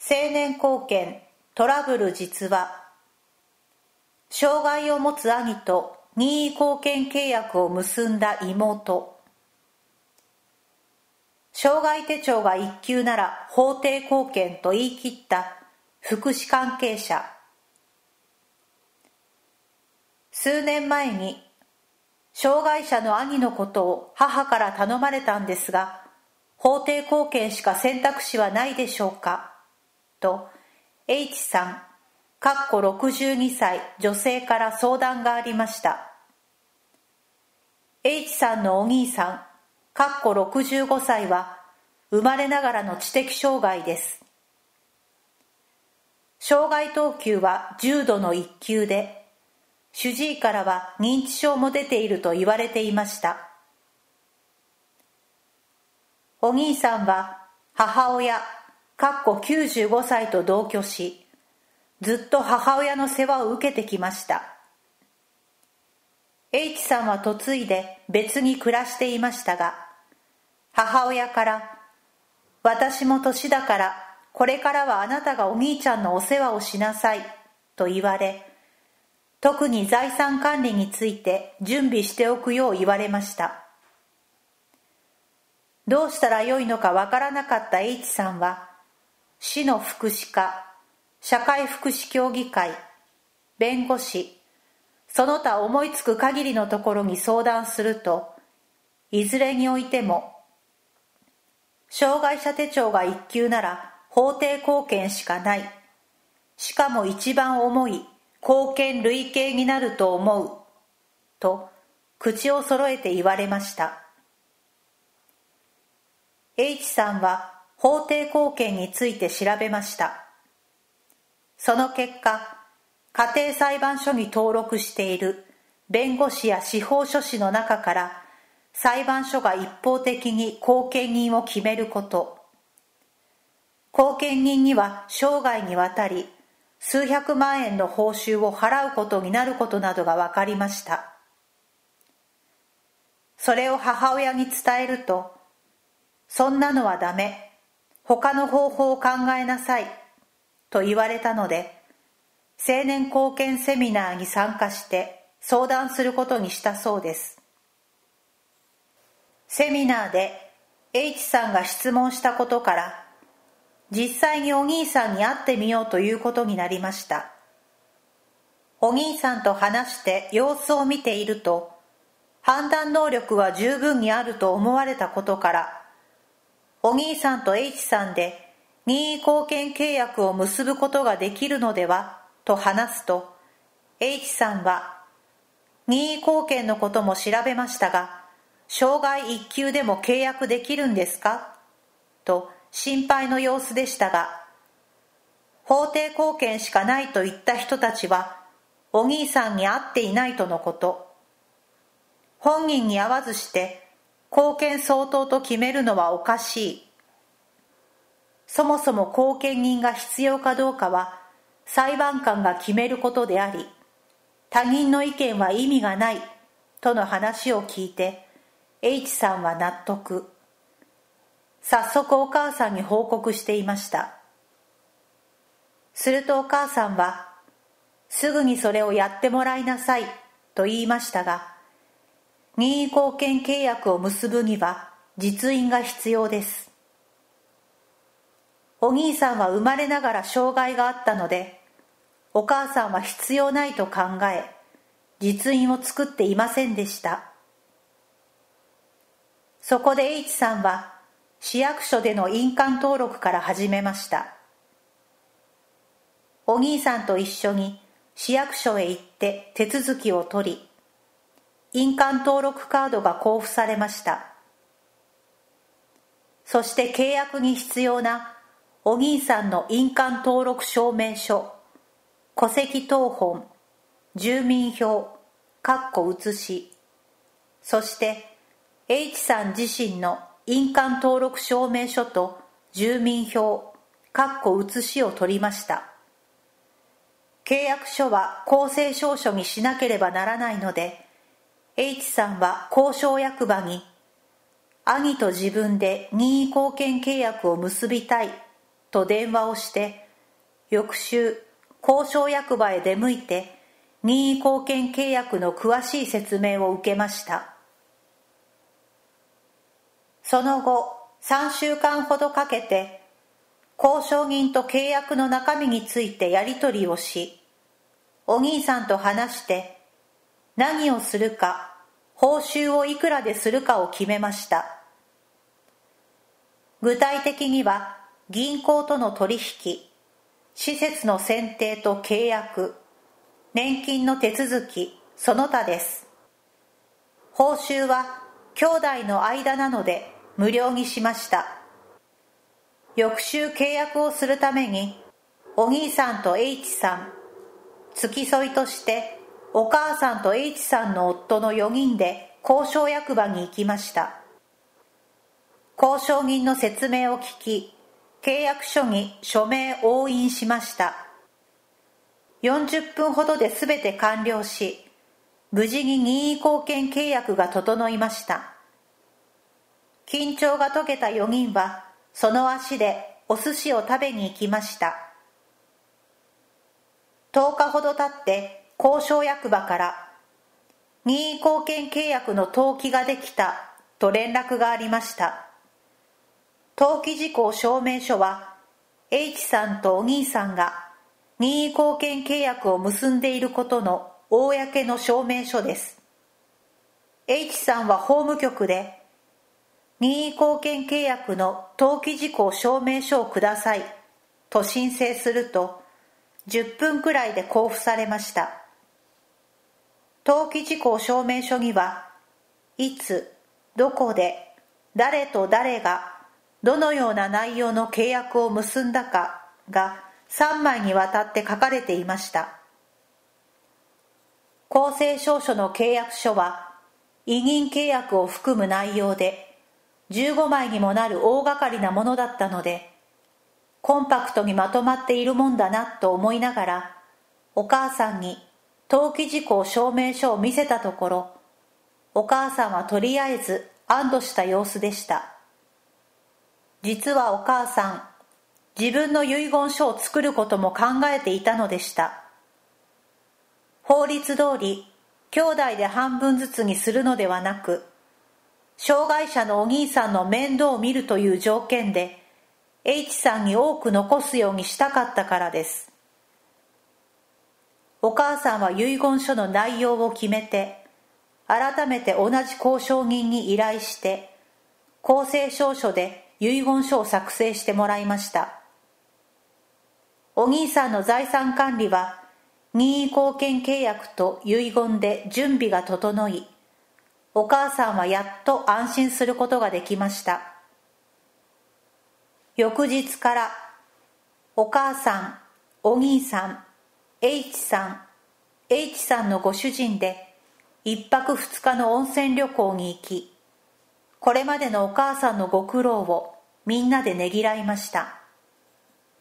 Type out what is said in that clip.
成年後見トラブル実話。障害を持つ兄と任意後見契約を結んだ妹。障害手帳が1級なら法定後見と言い切った福祉関係者。数年前に障害者の兄のことを母から頼まれたんですが、法定後見しか選択肢はないでしょうかと H さん62歳女性から相談がありました。 H さんのお兄さん65歳は生まれながらの知的障害です。障害等級は重度の1級で、主治医からは認知症も出ていると言われていました。お兄さんは母親95歳と同居し、ずっと母親の世話を受けてきました。H さんは嫁いで別に暮らしていましたが、母親から私も年だからこれからはあなたがお兄ちゃんのお世話をしなさいと言われ、特に財産管理について準備しておくよう言われました。どうしたらよいのかわからなかった H さんは、市の福祉課、社会福祉協議会、弁護士、その他思いつく限りのところに相談すると、いずれにおいても、障害者手帳が1級なら法定後見しかない。しかも一番重い後見類型になると思う。と、口を揃えて言われました。H さんは法定後見について調べました。その結果、家庭裁判所に登録している弁護士や司法書士の中から裁判所が一方的に後見人を決めること、後見人には生涯にわたり数百万円の報酬を払うことになることなどが分かりました。それを母親に伝えると、そんなのはダメ、他の方法を考えなさいと言われたので、成年後見セミナーに参加して相談することにしたそうです。セミナーで H さんが質問したことから、実際にお兄さんに会ってみようということになりました。お兄さんと話して様子を見ていると、判断能力は十分にあると思われたことから、お兄さんと H さんで任意後見契約を結ぶことができるのではと話すと、 H さんは任意後見のことも調べましたが、障害1級でも契約できるんですかと心配の様子でしたが、法定後見しかないと言った人たちはお兄さんに会っていないとのこと。本人に会わずして後見相当と決めるのはおかしい。そもそも後見人が必要かどうかは裁判官が決めることであり、他人の意見は意味がないとの話を聞いて、 H さんは納得。早速お母さんに報告していました。するとお母さんは、すぐにそれをやってもらいなさいと言いましたが、任意後見契約を結ぶには実印が必要です。お兄さんは生まれながら障害があったので、お母さんは必要ないと考え、実印を作っていませんでした。そこで H さんは市役所での印鑑登録から始めました。お兄さんと一緒に市役所へ行って手続きを取り、印鑑登録カードが交付されました。そして契約に必要なお兄さんの印鑑登録証明書、戸籍謄本、住民票写し、そして H さん自身の印鑑登録証明書と住民票写しを取りました。契約書は公正証書にしなければならないので、H さんは公証役場に、兄と自分で任意後見契約を結びたいと電話をして、翌週交渉役場へ出向いて任意後見契約の詳しい説明を受けました。その後3週間ほどかけて交渉人と契約の中身についてやり取りをし、お兄さんと話して何をするか、報酬をいくらでするかを決めました。具体的には銀行との取引、施設の選定と契約、年金の手続き、その他です。報酬は兄弟の間なので無料にしました。翌週契約をするためにお兄さんと H さん、付き添いとしてお母さんと H さんの夫の4人で交渉役場に行きました。交渉人の説明を聞き、契約書に署名押印しました。40分ほどで全て完了し、無事に任意後見契約が整いました。緊張が解けた4人はその足でお寿司を食べに行きました。10日ほど経って交渉役場から任意後見契約の登記ができたと連絡がありました。登記事項証明書は H さんとお兄さんが任意後見契約を結んでいることの公の証明書です。H さんは法務局で任意後見契約の登記事項証明書をくださいと申請すると10分くらいで交付されました。登記事項証明書にはいつ、どこで、誰と誰がどのような内容の契約を結んだかが3枚にわたって書かれていました。公正証書の契約書は委任契約を含む内容で15枚にもなる大掛かりなものだったので、コンパクトにまとまっているもんだなと思いながら、お母さんに登記事項証明書を見せたところ、お母さんはとりあえず安堵した様子でした。実はお母さん、自分の遺言書を作ることも考えていたのでした。法律通り、兄弟で半分ずつにするのではなく、障害者のお兄さんの面倒を見るという条件で H さんに多く残すようにしたかったからです。お母さんは遺言書の内容を決めて、改めて同じ交渉人に依頼して公正証書で遺言書を作成してもらいました。お兄さんの財産管理は任意後見契約と遺言で準備が整い、お母さんはやっと安心することができました。翌日からお母さん、お兄さん、H さんのご主人で1泊2日の温泉旅行に行き、これまでのお母さんのご苦労をみんなでねぎらいました。